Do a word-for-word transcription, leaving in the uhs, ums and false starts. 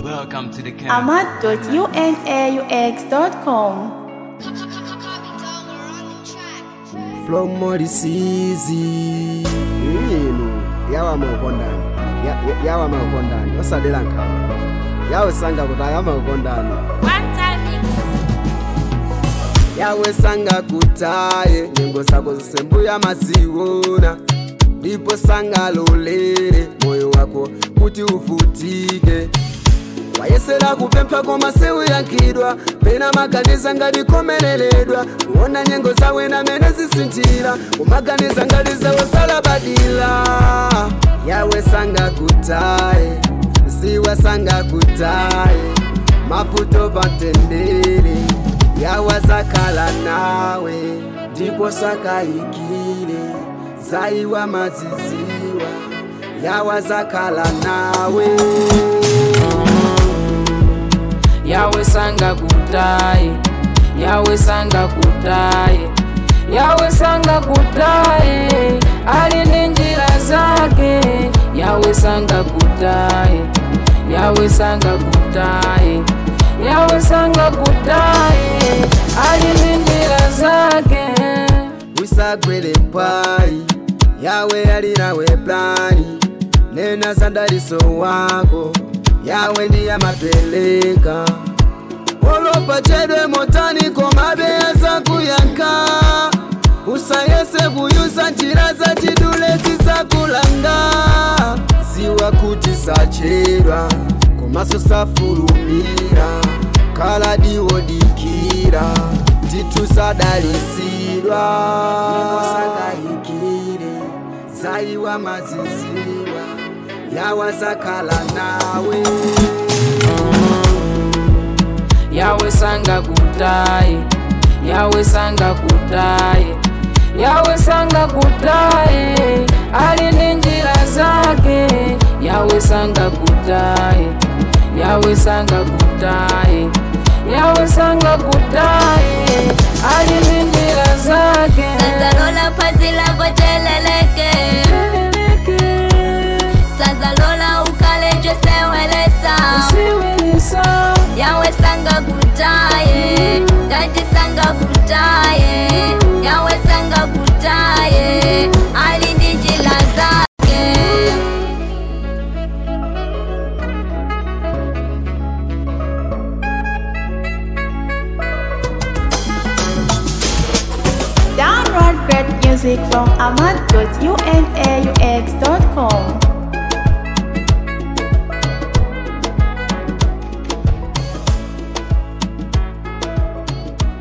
Welcome to the camp. ahmad dot unaux dot com. Flow modisizi yinu yawa maukondani ya, yawa maukondani osadela nkawa yawe sanga kuta yawa maukondani yawe sanga kutaye nyengo sako zisembuya masiwona ndipo sanga lolere moyo wako kuti ufutike wayesera kupempha koma sewuyankidwa pena maganiza ngati komeneledwa kuona nyengo zawe na mene zisintira umaganiza ngati zawosalabadila yawe sanga kutaye ziwa sanga kutaye mafuto pantendere yawa zakala nawe ndipo sakayikile zaiwa maziziwa yawa zakala nawe yawe sanga kutaye yawe sanga kutaye yawe sanga kutaye alinde njira zake yawe sanga kutaye yawe sanga kutaye yawe sanga kutaye alinde njira zake usagwele mpwai yawe alinawe plani nena sandaliso wako yawe ndiya mapeleka olopa chedwe motani komabeza kuyanka usayese kuyusa njira za chidule zisakulanga ziwa kuti sachedwa komaso safulumira kala diwodikira titusadalisidwa nimosangayikire zaiwa maziziwa yawa zakala nawe yawe sanga kutaye yawe sanga kutaye yawe sanga kutaye alinde njira zake yawe sanga kutaye yawe sanga kutaye yawe sanga kutaye alinde njira zake sasa lola pazi lako cheleleke sasa lola ukaleje sewelesa siwelesa yawe sanga kutaye daji sanga kutaye yawe sanga kutaye alinde njira zake Download great music from ahmad dot unaux dot com.